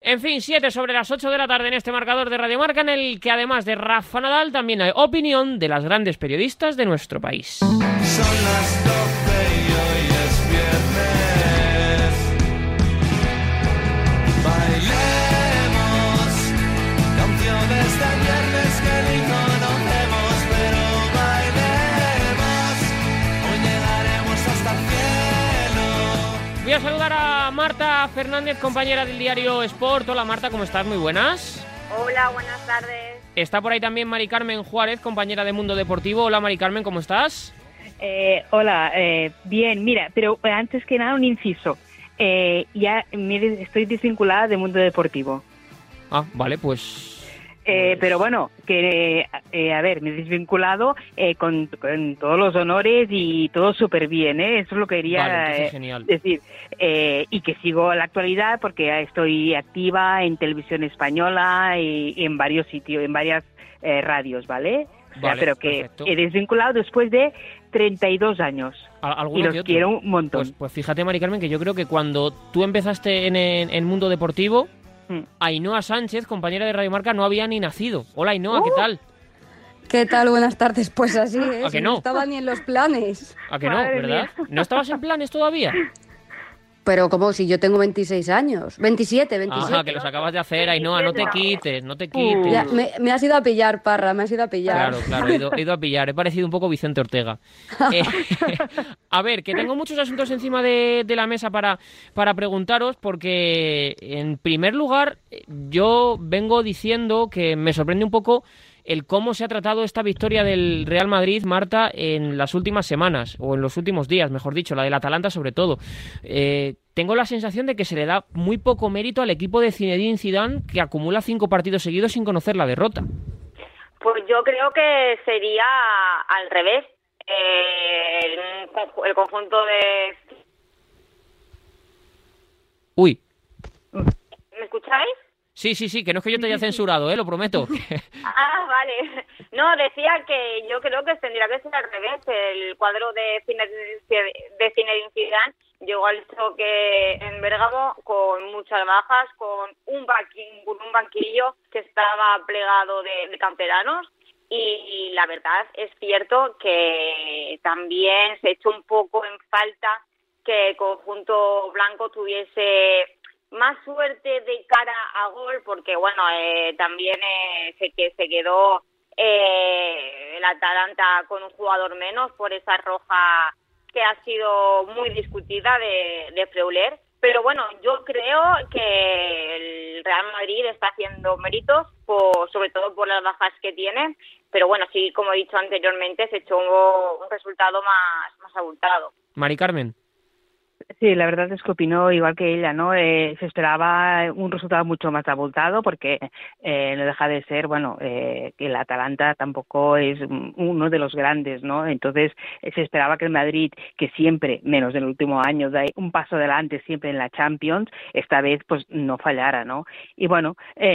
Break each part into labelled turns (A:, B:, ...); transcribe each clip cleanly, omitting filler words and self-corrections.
A: En fin, 7 sobre las 8 de la tarde en este marcador de Radio Marca, en el que además de Rafa Nadal también hay opinión de las grandes periodistas de nuestro país.
B: Son las 12 y hoy es viernes. Bailemos canciones de viernes que ni conocemos, pero bailemos. Hoy llegaremos hasta el cielo.
A: Voy a saludar a Marta Fernández, compañera del diario Sport. Hola Marta, ¿cómo estás? Muy buenas.
C: Hola, buenas tardes.
A: Está por ahí también Mari Carmen Juárez, compañera de Mundo Deportivo. Hola Mari Carmen, ¿cómo estás?
D: Hola, bien, mira, pero antes que nada un inciso. Ya estoy desvinculada de Mundo Deportivo.
A: Ah, vale, pues...
D: Pero bueno, que a ver, me he desvinculado con todos los honores y todo súper bien, eso es lo que quería
A: Vale, genial.
D: decir. Y que sigo en la actualidad porque estoy activa en Televisión Española y en varios sitios, en varias radios, ¿vale? O sea,
A: Vale,
D: pero que
A: perfecto.
D: he desvinculado después de 32 años.
A: ¿Alguno
D: Y los
A: que otro?
D: quiero un montón.
A: Pues fíjate, Mari Carmen, que yo creo que cuando tú empezaste en Mundo Deportivo, Ainhoa Sánchez, compañera de Radio Marca, no había ni nacido. Hola Ainhoa, ¿qué tal?
E: ¿Qué tal? Buenas tardes. Pues así es.
A: ¿A que no?
E: No estaba ni en los planes.
A: ¿A que no,
D: Madre
A: verdad?
D: mía.
A: ¿No estabas en planes todavía?
E: Pero como si yo tengo 26 años. 27.
A: Ajá, que los acabas de hacer, Ainhoa, no te quites, no te quites.
E: Ya, me has ido a pillar, Parra, me has ido a pillar.
A: Claro, he ido a pillar. He parecido un poco Vicente Ortega. A ver, que tengo muchos asuntos encima de la mesa para preguntaros, porque en primer lugar yo vengo diciendo que me sorprende un poco el cómo se ha tratado esta victoria del Real Madrid, Marta, en las últimas semanas, o en los últimos días, mejor dicho, la del Atalanta sobre todo. Tengo la sensación de que se le da muy poco mérito al equipo de Zinedine Zidane, que acumula 5 partidos seguidos sin conocer la derrota.
C: Pues yo creo que sería al revés. El conjunto de...
A: Uy.
C: ¿Me escucháis?
A: Sí, que no es que yo te haya censurado, lo prometo.
C: Ah, vale. No, decía que yo creo que tendría que ser al revés. El cuadro de Zinedine Zidane llegó al choque en Bérgamo con muchas bajas, con un banquillo que estaba plegado de canteranos. Y la verdad es cierto que también se echó un poco en falta que el conjunto blanco tuviese más suerte de cara a gol, porque bueno, también se quedó el Atalanta con un jugador menos por esa roja que ha sido muy discutida de Freuler. Pero bueno, yo creo que el Real Madrid está haciendo méritos, sobre todo por las bajas que tiene. Pero bueno, sí, como he dicho anteriormente, se echó un resultado más abultado.
A: Mari Carmen.
D: Sí, la verdad es que opinó igual que ella, ¿no? Se esperaba un resultado mucho más abultado porque no deja de ser, bueno, que el Atalanta tampoco es uno de los grandes, ¿no? Entonces se esperaba que el Madrid, que siempre, menos del último año, da un paso adelante siempre en la Champions, esta vez pues no fallara, ¿no? Y bueno,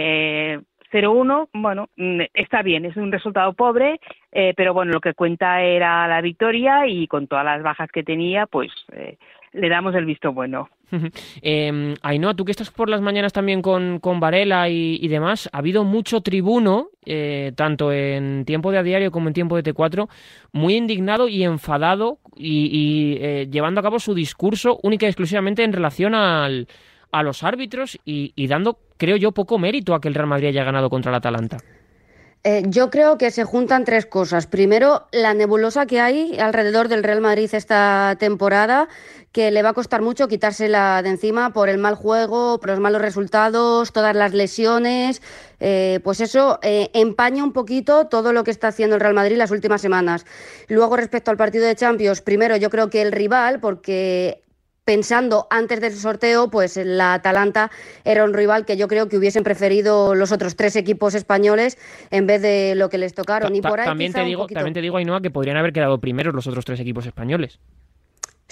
D: 0-1, bueno, está bien, es un resultado pobre, pero bueno, lo que cuenta era la victoria y con todas las bajas que tenía, pues le damos el visto bueno.
A: Ainhoa, tú que estás por las mañanas también con Varela y demás, ha habido mucho tribuno, tanto en tiempo de A Diario como en tiempo de T4, muy indignado y enfadado y llevando a cabo su discurso única y exclusivamente en relación a los árbitros y dando, creo yo, poco mérito a que el Real Madrid haya ganado contra el Atalanta.
E: Yo creo que se juntan tres cosas. Primero, la nebulosa que hay alrededor del Real Madrid esta temporada, que le va a costar mucho quitársela de encima por el mal juego, por los malos resultados, todas las lesiones. Pues eso empaña un poquito todo lo que está haciendo el Real Madrid las últimas semanas. Luego, respecto al partido de Champions, primero yo creo que el rival, porque pensando antes del sorteo, pues la Atalanta era un rival que yo creo que hubiesen preferido los otros tres equipos españoles en vez de lo que les tocaron. Y por ahí
A: también te digo, Ainhoa, que podrían haber quedado primeros los otros tres equipos españoles.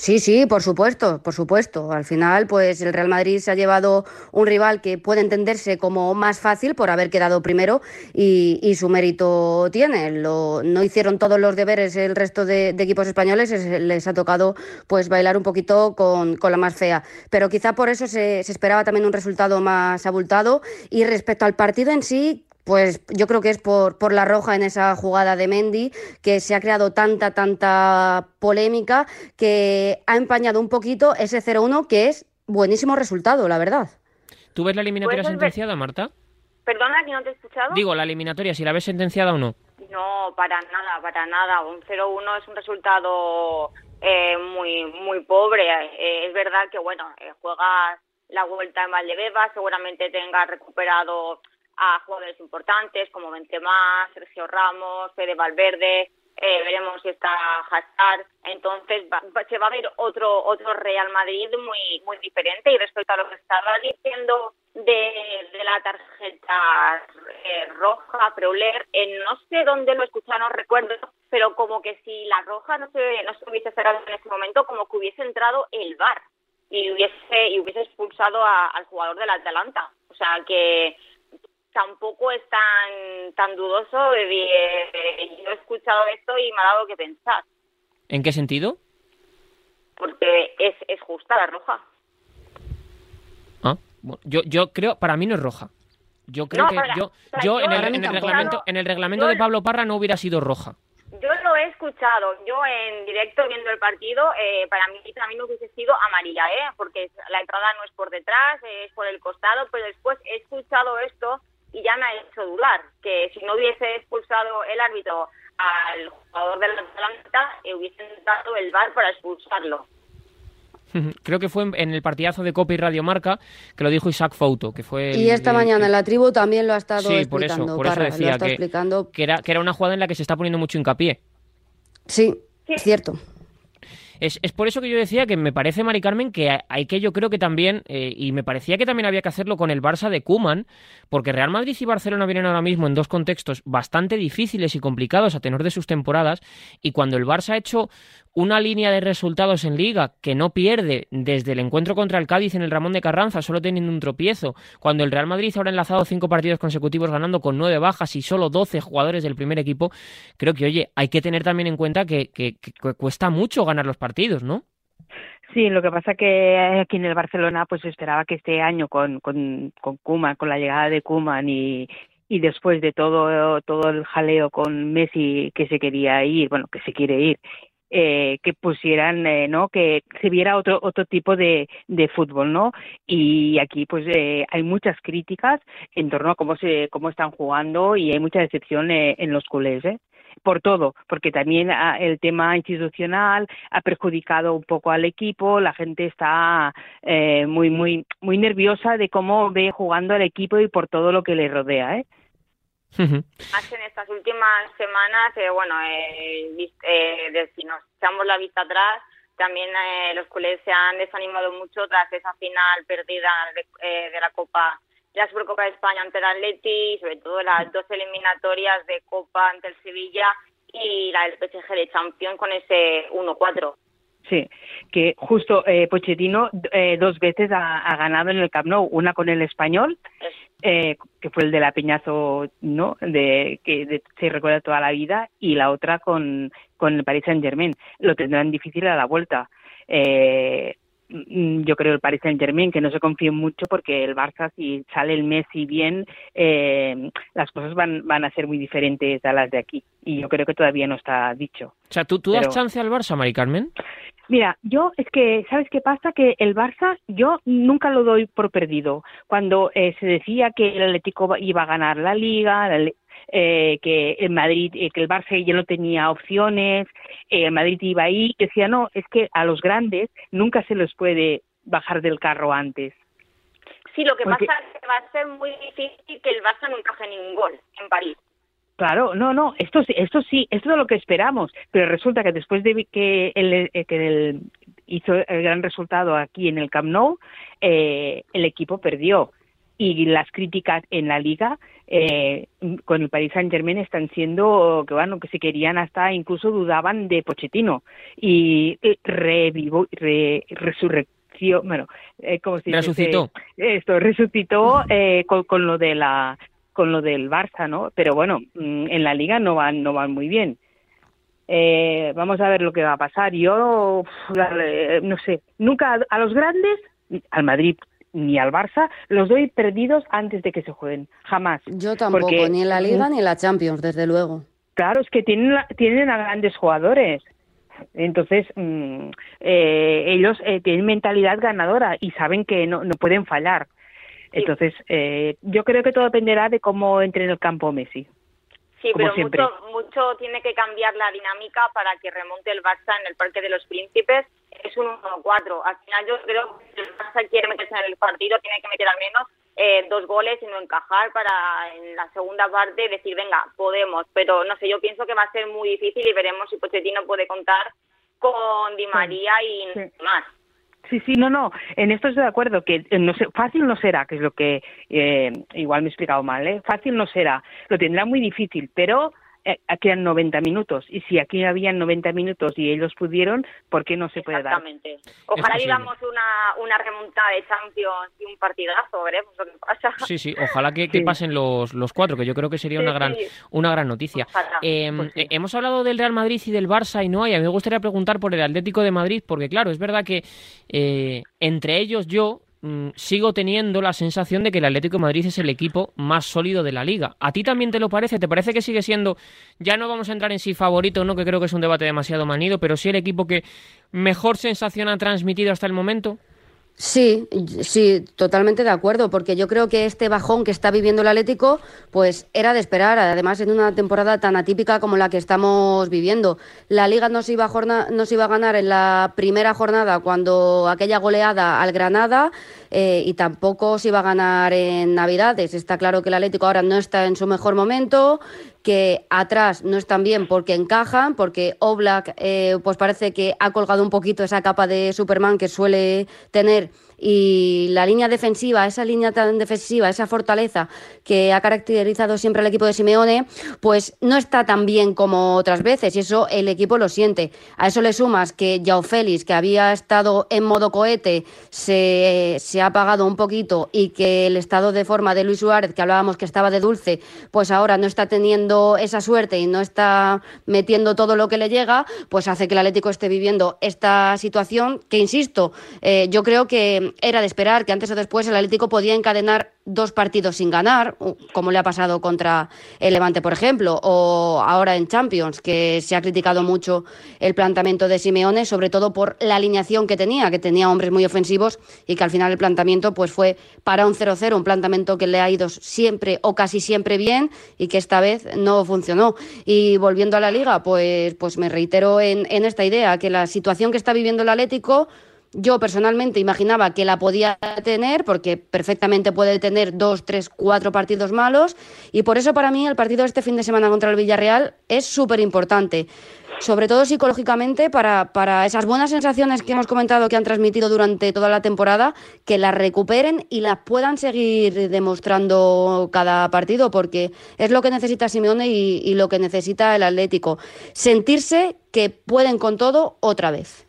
E: Sí, sí, por supuesto, por supuesto. Al final, pues el Real Madrid se ha llevado un rival que puede entenderse como más fácil por haber quedado primero y su mérito tiene. No hicieron todos los deberes el resto de equipos españoles, les ha tocado pues bailar un poquito con la más fea. Pero quizá por eso se esperaba también un resultado más abultado. Y respecto al partido en sí, pues yo creo que es por la roja en esa jugada de Mendy, que se ha creado tanta polémica que ha empañado un poquito ese 0-1, que es buenísimo resultado, la verdad.
A: ¿Tú ves la eliminatoria
C: Pues
A: sentenciada, Marta?
C: Perdona, que no te he escuchado.
A: Digo, la eliminatoria, si la ves sentenciada o no.
C: No, para nada, para nada. Un 0-1 es un resultado muy pobre. Es verdad que, bueno, juegas la vuelta en Valdebebas, seguramente tengas recuperado a jugadores importantes como Benzema, Sergio Ramos, Fede Valverde, veremos si está Hazard. Entonces se va a ver otro Real Madrid muy diferente. Y respecto a lo que estaba diciendo de la tarjeta roja, Preuler, no sé dónde lo escucharon, recuerdo, pero como que si la roja no se hubiese sacado en ese momento, como que hubiese entrado el VAR y hubiese expulsado al jugador del Atalanta. O sea que tampoco es tan dudoso. Yo he escuchado esto y me ha dado que pensar.
A: ¿En qué sentido?
C: Porque es justa la roja.
A: Ah, bueno, yo creo, para mí no es roja. Yo creo que en el reglamento de Pablo Parra no hubiera sido roja.
C: Yo lo he escuchado, yo en directo viendo el partido, para mí también no hubiese sido amarilla, porque la entrada no es por detrás, es por el costado, pero después he escuchado esto y ya me ha hecho dudar, que si no hubiese expulsado el árbitro al jugador del Atalanta, hubiese dado el VAR para expulsarlo.
A: Creo que fue en el partidazo de Copa y Radio Marca que lo dijo Isaac Fouto, que fue
E: y esta mañana en la tribu también lo ha estado explicando.
A: Por eso decía
E: explicando
A: que era una jugada en la que se está poniendo mucho hincapié.
E: Sí, es cierto.
A: Es por eso que yo decía que me parece, Mari Carmen, que hay que, yo creo que también, y me parecía que también había que hacerlo con el Barça de Koeman, porque Real Madrid y Barcelona vienen ahora mismo en dos contextos bastante difíciles y complicados a tenor de sus temporadas, y cuando el Barça ha hecho una línea de resultados en Liga que no pierde desde el encuentro contra el Cádiz en el Ramón de Carranza, solo teniendo un tropiezo, cuando el Real Madrid ahora ha enlazado 5 partidos consecutivos ganando con 9 bajas y solo 12 jugadores del primer equipo, creo que, oye, hay que tener también en cuenta que cuesta mucho ganar los partidos, ¿no?
D: Sí, lo que pasa que aquí en el Barcelona pues esperaba que este año con Koeman, con la llegada de Koeman y después de todo el jaleo con Messi que se quería ir, bueno, que se quiere ir, que pusieran, ¿no? Que se viera otro tipo de fútbol, ¿no? Y aquí pues hay muchas críticas en torno a cómo están jugando y hay mucha decepción en los culés, por todo, porque también el tema institucional ha perjudicado un poco al equipo, la gente está muy nerviosa de cómo ve jugando al equipo y por todo lo que le rodea,
C: Más en estas últimas semanas, si nos echamos la vista atrás, también los culés se han desanimado mucho tras esa final perdida de la Copa, la Supercopa de España ante el Atleti, sobre todo las dos eliminatorias de Copa ante el Sevilla y la del PSG de Champions con ese 1-4.
D: Sí, que justo Pochettino 2 veces ha ganado en el Camp Nou, una con el Español, que fue el de la Peñazo, ¿no? Se recuerda toda la vida, y la otra con el Paris Saint-Germain. Lo tendrán difícil a la vuelta. Yo creo el Paris Saint-Germain, que no se confíen mucho, porque el Barça, si sale el Messi bien, las cosas van a ser muy diferentes a las de aquí, y yo creo que todavía no está dicho.
A: O sea, ¿tú das chance al Barça, Mari Carmen?
D: Mira, yo es que, ¿sabes qué pasa? Que el Barça, yo nunca lo doy por perdido. Cuando se decía que el Atlético iba a ganar la Liga, que el Madrid, que el Barça ya no tenía opciones, el Madrid iba ahí, decía, no, es que a los grandes nunca se les puede bajar del carro antes.
C: Sí, lo que pasa es que va a ser muy difícil que el Barça no encaje ningún gol en París.
D: Claro, no, esto sí, esto es lo que esperamos, pero resulta que después de que él hizo el gran resultado aquí en el Camp Nou, el equipo perdió. y las críticas en la Liga con el Paris Saint-Germain están siendo que bueno, que se querían hasta incluso dudaban de Pochettino y resurrección, bueno, ¿cómo se dice?
A: Resucitó.
D: Resucitó con lo de con lo del Barça, ¿no? Pero bueno, en la Liga no van muy bien. Vamos a ver lo que va a pasar. Yo no sé, nunca a los grandes, al Madrid ni al Barça, los doy perdidos antes de que se jueguen, jamás.
E: Yo tampoco,
D: Porque,
E: ni en la Liga ni en la Champions, desde luego.
D: Claro, es que tienen a grandes jugadores. Entonces, ellos tienen mentalidad ganadora y saben que no pueden fallar. Entonces, yo creo que todo dependerá de cómo entre en el campo Messi.
C: Sí,
D: como
C: pero
D: siempre.
C: mucho tiene que cambiar la dinámica para que remonte el Barça en el Parque de los Príncipes. Es un 1-4. Al final yo creo que si el Barça quiere meterse en el partido, tiene que meter al menos 2 goles y no encajar para en la segunda parte decir, venga, podemos. Pero no sé, yo pienso que va a ser muy difícil y veremos si Pochettino puede contar con Di María y más.
D: Sí, no, en esto estoy de acuerdo, que no sé, fácil no será, que es lo que igual me he explicado mal, fácil no será, lo tendrá muy difícil, pero aquí eran 90 minutos, y si aquí habían 90 minutos y ellos pudieron, ¿por qué no se puede dar?
C: Exactamente. Ojalá vivamos una remontada de Champions y un partidazo, veremos lo que pasa.
A: Sí, ojalá que pasen los 4, que yo creo que sería una gran noticia. Hemos hablado del Real Madrid y del Barça y no, y a mí me gustaría preguntar por el Atlético de Madrid, porque claro, es verdad que entre ellos yo sigo teniendo la sensación de que el Atlético de Madrid es el equipo más sólido de la Liga. ¿A ti también te lo parece? ¿Te parece que sigue siendo, ya no vamos a entrar en si favorito o no, que creo que es un debate demasiado manido, pero sí el equipo que mejor sensación ha transmitido hasta el momento?
E: Sí, totalmente de acuerdo, porque yo creo que este bajón que está viviendo el Atlético, pues era de esperar, además en una temporada tan atípica como la que estamos viviendo. La Liga no se iba a ganar en la primera jornada cuando aquella goleada al Granada, y tampoco se iba a ganar en Navidades. Está claro que el Atlético ahora no está en su mejor momento, que atrás no están bien porque encajan, porque Oblak pues parece que ha colgado un poquito esa capa de Superman que suele tener, y la línea defensiva, esa línea tan defensiva, esa fortaleza que ha caracterizado siempre al equipo de Simeone, pues no está tan bien como otras veces, y eso el equipo lo siente. A eso le sumas que Joao Félix, que había estado en modo cohete, se ha apagado un poquito, y que el estado de forma de Luis Suárez, que hablábamos que estaba de dulce, pues ahora no está teniendo esa suerte y no está metiendo todo lo que le llega, pues hace que el Atlético esté viviendo esta situación que, insisto, yo creo que era de esperar, que antes o después el Atlético podía encadenar 2 partidos sin ganar, como le ha pasado contra el Levante, por ejemplo, o ahora en Champions, que se ha criticado mucho el planteamiento de Simeone, sobre todo por la alineación que tenía hombres muy ofensivos, y que al final el planteamiento pues fue para un 0-0, un planteamiento que le ha ido siempre o casi siempre bien y que esta vez no funcionó. Y volviendo a la Liga, pues me reitero en esta idea, que la situación que está viviendo el Atlético, yo personalmente imaginaba que la podía tener, porque perfectamente puede tener 2, 3, 4 partidos malos, y por eso para mí el partido de este fin de semana contra el Villarreal es súper importante, sobre todo psicológicamente, para esas buenas sensaciones que hemos comentado que han transmitido durante toda la temporada, que las recuperen y las puedan seguir demostrando cada partido, porque es lo que necesita Simeone y lo que necesita el Atlético, sentirse que pueden con todo otra vez.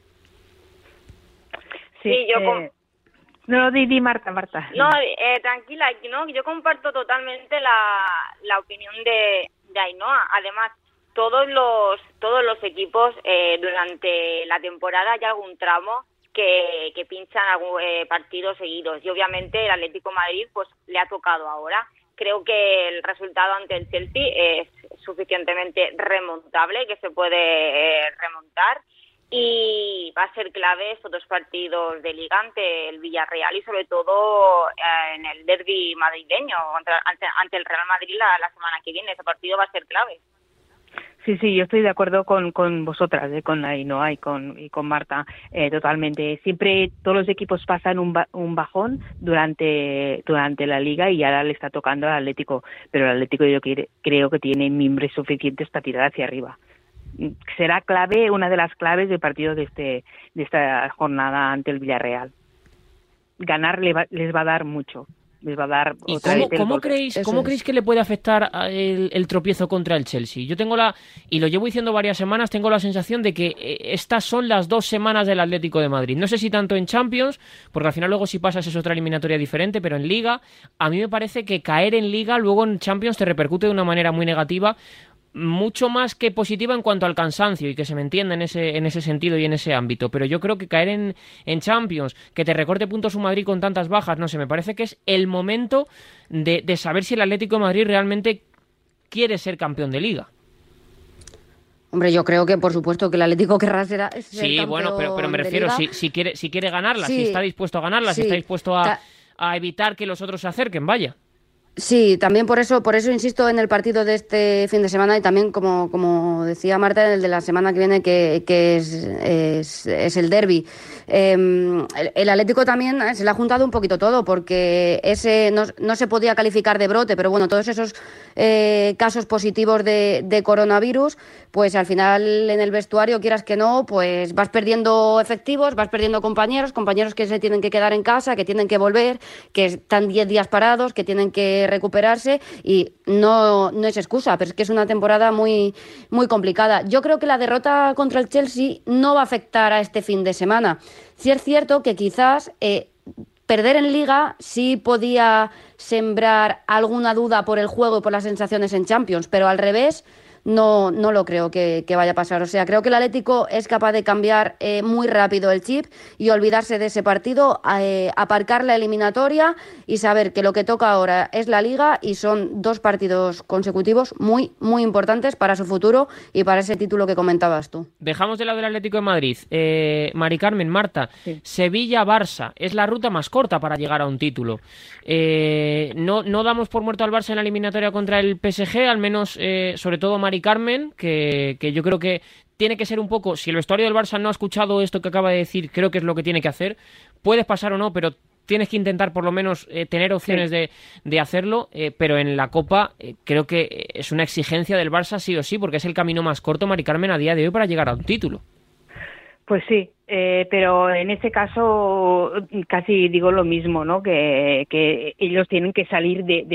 C: Sí, yo
D: no, di Marta.
C: No, tranquila, no, yo comparto totalmente la opinión de Ainhoa. Además, todos los equipos durante la temporada hay algún tramo que pinchan algún partidos seguidos, y obviamente el Atlético de Madrid pues le ha tocado ahora. Creo que el resultado ante el Chelsea es suficientemente remontable, que se puede remontar. Y va a ser clave estos 2 partidos de Liga ante el Villarreal y sobre todo en el derbi madrileño ante el Real Madrid la semana que viene. Ese partido va a ser clave.
D: Sí, yo estoy de acuerdo con vosotras, con Ainhoa y con Marta, totalmente. Siempre todos los equipos pasan un bajón durante la Liga, y ahora le está tocando al Atlético, pero el Atlético yo creo que tiene mimbres suficientes para tirar hacia arriba. Será clave, una de las claves del partido de esta jornada ante el Villarreal. Ganar les va a dar mucho, les va a dar
A: ¿Y
D: otra vez el
A: cómo
D: golpe.
A: creéis que le puede afectar el tropiezo contra el Chelsea? Yo tengo y lo llevo diciendo varias semanas, tengo la sensación de que estas son las 2 semanas del Atlético de Madrid. No sé si tanto en Champions, porque al final luego si pasas es otra eliminatoria diferente, pero en Liga, a mí me parece que caer en Liga luego en Champions te repercute de una manera muy negativa, mucho más que positiva en cuanto al cansancio, y que se me entienda en ese sentido y en ese ámbito, pero yo creo que caer en Champions, que te recorte puntos un Madrid con tantas bajas, no sé, me parece que es el momento de saber si el Atlético de Madrid realmente quiere ser campeón de Liga.
E: Hombre, yo creo que por supuesto que el Atlético querrá ser
A: Sí,
E: campeón
A: bueno, pero me refiero, si quiere ganarla,
E: Sí,
A: si está dispuesto a ganarla, si
E: sí.
A: está dispuesto a evitar que los otros se acerquen, vaya.
E: Sí, también por eso insisto en el partido de este fin de semana, y también como decía Marta, en el de la semana que viene, que es el derbi. El Atlético también se le ha juntado un poquito todo, porque ese no se podía calificar de brote, pero bueno, todos esos casos positivos de coronavirus, pues al final en el vestuario, quieras que no, pues vas perdiendo efectivos, vas perdiendo compañeros que se tienen que quedar en casa, que tienen que volver, que están 10 días parados, que tienen que recuperarse, y no es excusa, pero es que es una temporada muy, muy complicada. Yo creo que la derrota contra el Chelsea no va a afectar a este fin de semana. Sí es cierto que quizás perder en Liga sí podía sembrar alguna duda por el juego y por las sensaciones en Champions, pero al revés no lo creo que vaya a pasar. O sea, creo que el Atlético es capaz de cambiar muy rápido el chip y olvidarse de ese partido, aparcar la eliminatoria y saber que lo que toca ahora es la Liga, y son 2 partidos consecutivos muy, muy importantes para su futuro y para ese título que comentabas tú.
A: Dejamos de lado el Atlético de Madrid. Mari Carmen, Marta,
D: Sí.
A: Sevilla-Barça es la ruta más corta para llegar a un título. No damos por muerto al Barça en la eliminatoria contra el PSG, al menos sobre todo Mari Carmen, que yo creo que tiene que ser un poco, si el vestuario del Barça no ha escuchado esto que acaba de decir, creo que es lo que tiene que hacer. Puedes pasar o no, pero tienes que intentar por lo menos tener opciones de hacerlo, pero en la Copa creo que es una exigencia del Barça sí o sí, porque es el camino más corto, Mari Carmen, a día de hoy para llegar a un título.
D: Pues sí, pero en este caso casi digo lo mismo, ¿no? Que ellos tienen que salir de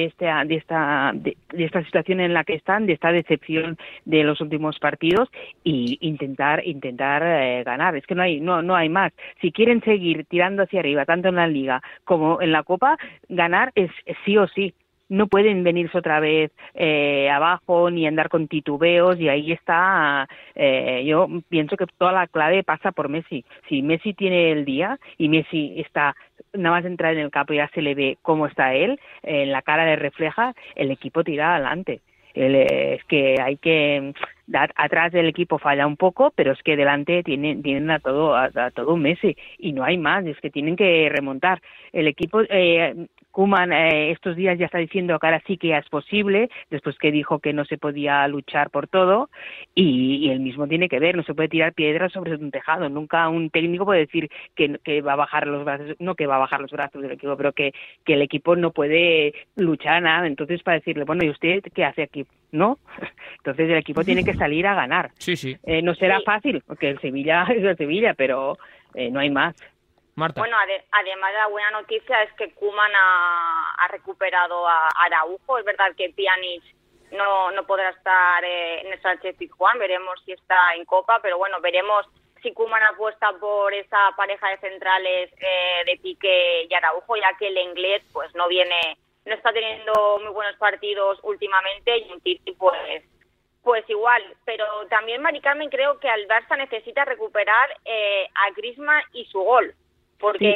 D: esta situación en la que están, de esta decepción de los últimos partidos, y intentar ganar. Es que no hay más. Si quieren seguir tirando hacia arriba, tanto en la Liga como en la Copa, ganar es sí o sí. No pueden venirse otra vez abajo ni andar con titubeos, y ahí está. Yo pienso que toda la clave pasa por Messi. Si Messi tiene el día y Messi está, nada más entrar en el campo ya se le ve cómo está él, en la cara le refleja, el equipo tira adelante. Es que hay que atrás del equipo falla un poco, pero es que delante tienen a todo Messi, y no hay más, es que tienen que remontar el equipo. Koeman estos días ya está diciendo que ahora sí que es posible, después que dijo que no se podía luchar por todo, y él mismo tiene que ver, no se puede tirar piedras sobre un tejado. Nunca un técnico puede decir que va a bajar los brazos, no que va a bajar los brazos del equipo, pero que el equipo no puede luchar nada. Entonces, para decirle, bueno, ¿y usted qué hace aquí? ¿No? Entonces el equipo tiene que salir a ganar.
A: Sí.
D: No será fácil, porque el Sevilla es el Sevilla, pero no hay más.
A: Marta.
C: Bueno, además la buena noticia es que Koeman ha recuperado a Araujo. Es verdad que Pjanic no podrá estar en el Sánchez-Pizjuán, veremos si está en Copa, pero bueno, veremos si Koeman apuesta por esa pareja de centrales de Piqué y Araujo, ya que el inglés pues no está teniendo muy buenos partidos últimamente, y un Titi pues igual. Pero también, Mari Carmen, creo que al Barça necesita recuperar a Griezmann y su gol, porque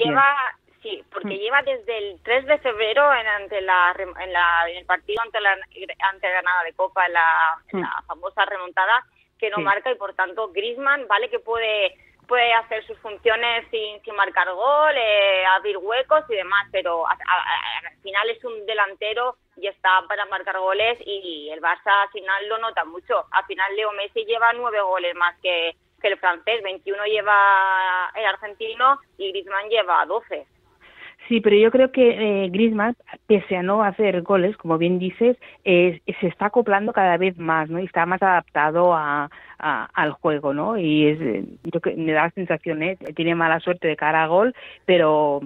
C: lleva desde el 3 de febrero en el partido ante Granada de Copa, en la famosa remontada, que no marca, y por tanto Griezmann, vale que puede hacer sus funciones sin marcar gol, abrir huecos y demás, pero al final es un delantero y está para marcar goles, y el Barça al final lo nota mucho. Al final Leo Messi lleva 9 goles más que el francés, 21 lleva el argentino y Griezmann lleva 12.
D: Sí, pero yo creo que Griezmann, pese a no hacer goles, como bien dices, se está acoplando cada vez más, ¿no? Y está más adaptado al juego, ¿no? Y me da la sensación, tiene mala suerte de cara a gol, pero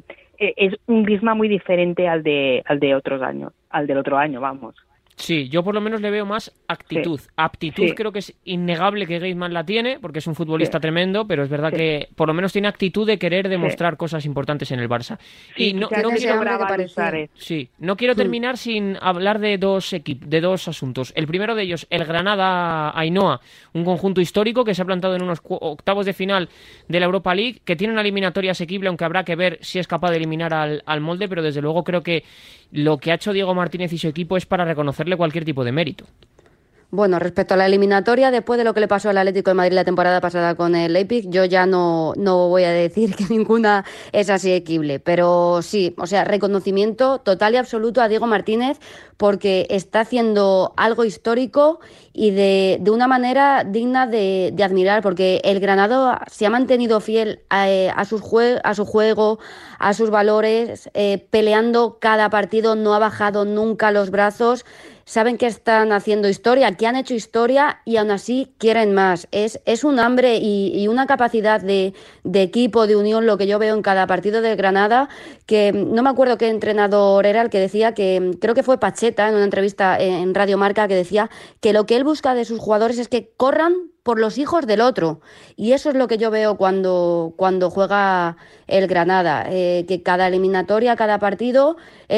D: es un Griezmann muy diferente al de otros años, al del otro año, vamos.
A: Sí, yo por lo menos le veo más actitud.
D: Sí.
A: Aptitud
D: Sí.
A: creo que es innegable que Griezmann la tiene, porque es un futbolista
D: Sí.
A: tremendo, pero es verdad
D: Sí.
A: que por lo menos tiene actitud de querer
D: Sí.
A: demostrar cosas importantes en el Barça.
D: Sí,
A: Y no,
D: quizás
A: no
E: Tiene ese
A: quiero,
E: hambre que
D: lograba
E: parecía.
D: luchar,
A: sí, no quiero terminar sin hablar de de dos asuntos. El primero de ellos, el Granada-Ainhoa, un conjunto histórico que se ha plantado en unos octavos de final de la Europa League, que tiene una eliminatoria asequible, aunque habrá que ver si es capaz de eliminar al molde, pero desde luego creo que lo que ha hecho Diego Martínez y su equipo es para reconocerle cualquier tipo de mérito.
E: Bueno, respecto a la eliminatoria, después de lo que le pasó al Atlético de Madrid la temporada pasada con el Leipzig, yo ya no voy a decir que ninguna es asequible, pero sí, o sea, reconocimiento total y absoluto a Diego Martínez porque está haciendo algo histórico y de una manera digna de admirar, porque el Granada se ha mantenido fiel a su juego, a sus valores, peleando cada partido, no ha bajado nunca los brazos. Saben que están haciendo historia, que han hecho historia y aún así quieren más. Es un hambre y una capacidad de equipo, de unión, lo que yo veo en cada partido del Granada, que no me acuerdo qué entrenador era el que decía que, creo que fue Pacheta en una entrevista en Radio Marca, que decía que lo que él busca de sus jugadores es que corran por los hijos del otro. Y eso es lo que yo veo cuando juega el Granada, que cada eliminatoria, cada partido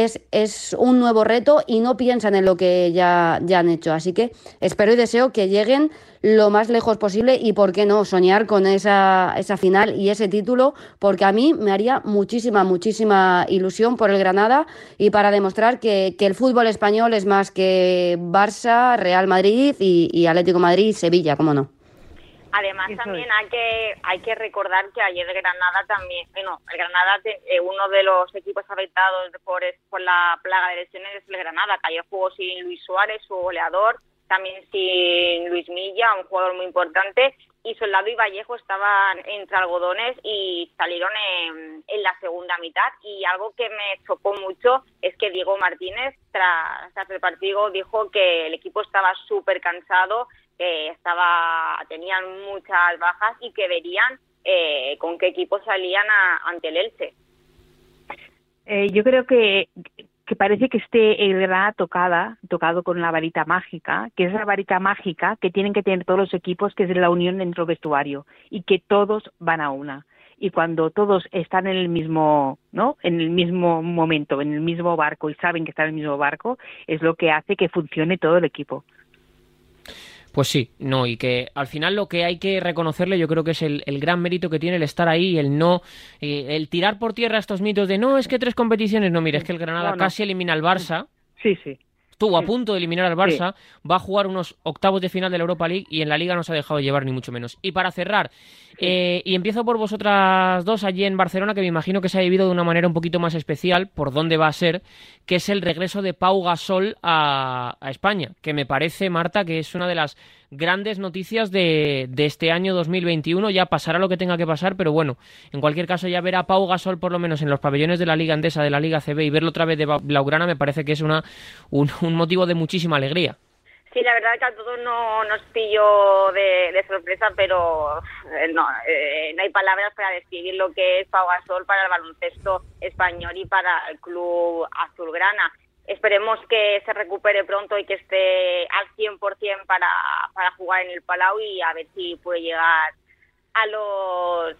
E: es un nuevo reto y no piensan en lo que ya han hecho. Así que espero y deseo que lleguen lo más lejos posible y, por qué no, soñar con esa final y ese título, porque a mí me haría muchísima ilusión por el Granada y para demostrar que el fútbol español es más que Barça, Real Madrid y Atlético de Madrid y Sevilla, cómo no.
C: Además,
D: Eso
C: también
D: es.
C: hay que recordar que ayer el Granada también, el Granada, uno de los equipos afectados por la plaga de lesiones es el Granada, que ayer jugó sin Luis Suárez, su goleador, también sin Luis Milla, un jugador muy importante, y Soldado y Vallejo estaban entre algodones y salieron en la segunda mitad. Y algo que me chocó mucho es que Diego Martínez, tras el partido, dijo que el equipo estaba súper cansado, que tenían muchas bajas y que verían con qué equipo salían ante el Elche.
D: Yo creo que parece que esté el Granada tocado con la varita mágica, que es la varita mágica que tienen que tener todos los equipos, que es la unión dentro del vestuario y que todos van a una. Y cuando todos están en el mismo, ¿no?, en el mismo momento, en el mismo barco y saben que están en el mismo barco, es lo que hace que funcione todo el equipo.
A: Pues sí, no, y que al final lo que hay que reconocerle, yo creo que es el gran mérito que tiene el estar ahí, el tirar por tierra estos mitos de no, es que 3 competiciones, no, mira, es que el Granada casi elimina al Barça.
D: Sí, sí.
A: Estuvo a punto de eliminar al Barça, va a jugar unos octavos de final de la Europa League y en la Liga no se ha dejado llevar ni mucho menos. Y para cerrar, y empiezo por vosotras dos allí en Barcelona, que me imagino que se ha vivido de una manera un poquito más especial, por dónde va a ser, que es el regreso de Pau Gasol a España, que me parece, Marta, que es una de las grandes noticias de este año 2021. Ya pasará lo que tenga que pasar, pero bueno, en cualquier caso ya ver a Pau Gasol por lo menos en los pabellones de la Liga Endesa, de la Liga CB, y verlo otra vez de Blaugrana me parece que es un motivo de muchísima alegría.
C: Sí, la verdad que a todos no nos pilló de sorpresa, pero no hay palabras para describir lo que es Pau Gasol para el baloncesto español y para el club azulgrana. Esperemos que se recupere pronto y que esté al 100% para jugar en el Palau y a ver si puede llegar a los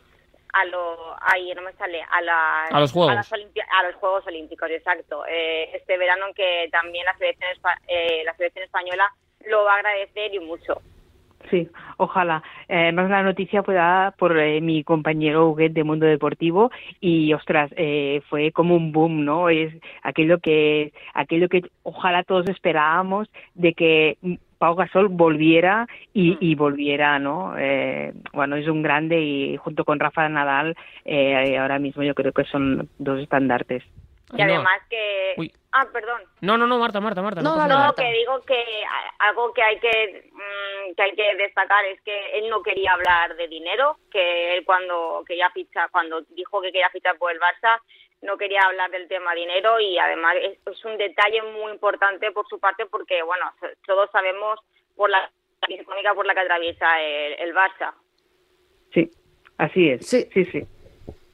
A: Juegos.
C: A los Juegos Olímpicos, exacto. Este verano, en que también la selección española lo va a agradecer y mucho.
D: Sí, ojalá. Además, la noticia fue dada por mi compañero Huguet de Mundo Deportivo y, ostras, fue como un boom, ¿no? Es aquello que ojalá todos esperábamos, de que Pau Gasol volviera y volviera, ¿no? Bueno, es un grande y junto con Rafa Nadal, ahora mismo yo creo que son 2 estandartes.
C: Y además que...
A: Uy.
C: Perdón.
A: No, Marta.
E: No,
A: pasa
E: dale,
A: nada.
E: Marta.
C: Que digo que algo que hay que destacar es que él no quería hablar de dinero, que él cuando dijo que quería fichar por el Barça, no quería hablar del tema dinero, y además es un detalle muy importante por su parte, porque bueno, todos sabemos por la crisis económica por la que atraviesa el Barça.
D: Sí, así es.
E: Sí.
D: Sí.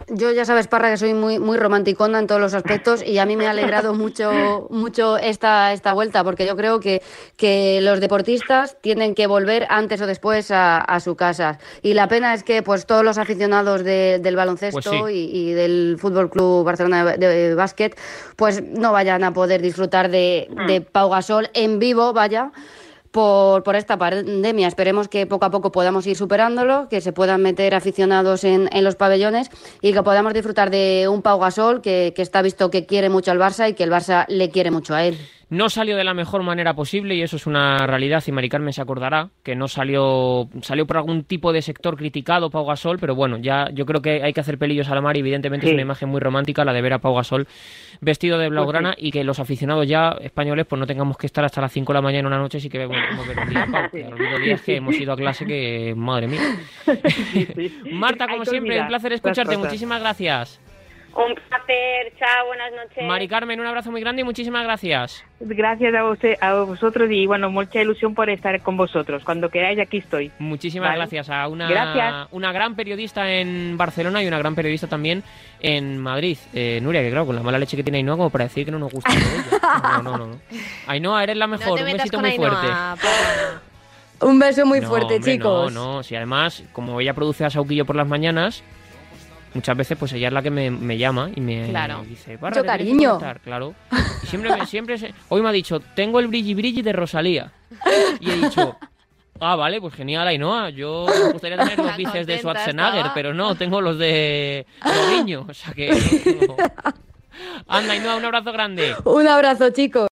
E: Yo ya sabes, Parra, que soy muy romanticona en todos los aspectos y a mí me ha alegrado mucho esta vuelta, porque yo creo que los deportistas tienen que volver antes o después a su casa. Y la pena es que pues todos los aficionados del baloncesto
A: Pues sí.
E: y del Fútbol Club Barcelona de básquet pues no vayan a poder disfrutar de Pau Gasol en vivo, vaya. Por esta pandemia. Esperemos que poco a poco podamos ir superándolo, que se puedan meter aficionados en los pabellones y que podamos disfrutar de un Pau Gasol que está visto que quiere mucho al Barça y que el Barça le quiere mucho a él.
A: No salió de la mejor manera posible y eso es una realidad, y Mari Carmen se acordará que no salió por algún tipo de sector criticado Pau Gasol, pero bueno, ya yo creo que hay que hacer pelillos a la mar y evidentemente es una imagen muy romántica la de ver a Pau Gasol vestido de blaugrana y que los aficionados ya españoles pues no tengamos que estar hasta las 5 de la mañana una noche, sí que podemos ver un día a Pau, que los únicos días que hemos ido a clase que, madre mía. Marta, como siempre, un placer escucharte, muchísimas gracias.
C: Un placer, chao, buenas noches.
A: Mari Carmen, un abrazo muy grande y muchísimas gracias.
D: Gracias a vosotros y bueno, mucha ilusión por estar con vosotros. Cuando queráis, aquí estoy.
A: Muchísimas gracias a
D: Gracias.
A: una gran periodista en Barcelona y una gran periodista también en Madrid. Nuria, que claro, con la mala leche que tiene Ainhoa, como para decir que no nos gusta ella. No. Ainhoa, eres la mejor. Un besito muy fuerte.
E: Un beso muy
A: No,
E: fuerte,
A: hombre,
E: chicos.
A: No. Si además, como ella produce a Sauquillo por las mañanas, muchas veces pues ella es la que me llama y me dice, Parra,
E: Mucho
A: te tienes que
E: cariño.
A: contar", claro. Y hoy me ha dicho, tengo el brilli brilli de Rosalía. Y he dicho, vale, pues genial, Ainhoa. Yo me gustaría tener los bíceps de Schwarzenegger,
F: estaba.
A: pero no, tengo los de Robinho. O sea que... Anda, Ainhoa, un abrazo grande.
E: Un abrazo, chicos.